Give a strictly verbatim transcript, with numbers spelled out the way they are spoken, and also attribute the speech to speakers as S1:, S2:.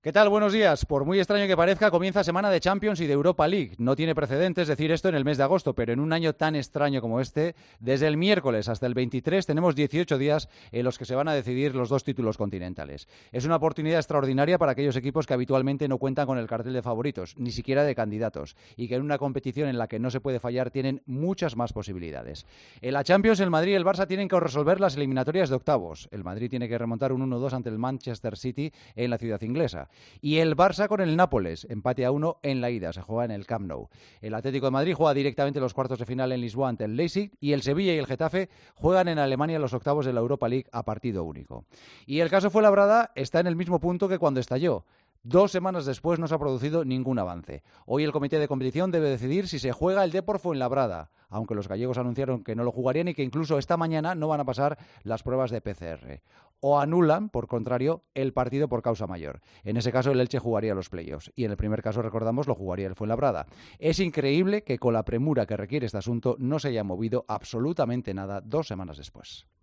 S1: ¿Qué tal? Buenos días. Por muy extraño que parezca, comienza semana de Champions y de Europa League. No tiene precedentes decir esto en el mes de agosto, pero en un año tan extraño como este, desde el miércoles hasta el veintitrés tenemos dieciocho días en los que se van a decidir los dos títulos continentales. Es una oportunidad extraordinaria para aquellos equipos que habitualmente no cuentan con el cartel de favoritos, ni siquiera de candidatos, y que en una competición en la que no se puede fallar tienen muchas más posibilidades. En la Champions, el Madrid y el Barça tienen que resolver las eliminatorias de octavos. El Madrid tiene que remontar un uno dos ante el Manchester City en la ciudad inglesa. Y el Barça con el Nápoles, empate a uno en la ida, se juega en el Camp Nou. El Atlético de Madrid juega directamente los cuartos de final en Lisboa ante el Leipzig y el Sevilla y el Getafe juegan en Alemania los octavos de la Europa League a partido único. Y el caso Fuenlabrada está en el mismo punto que cuando estalló. Dos semanas después no se ha producido ningún avance. Hoy el comité de competición debe decidir si se juega el Depor Fuenlabrada, aunque los gallegos anunciaron que no lo jugarían y que incluso esta mañana no van a pasar las pruebas de P C R. O anulan, por contrario, el partido por causa mayor. En ese caso, el Elche jugaría los playoffs y en el primer caso, recordamos, lo jugaría el Fuenlabrada. Es increíble que con la premura que requiere este asunto no se haya movido absolutamente nada dos semanas después.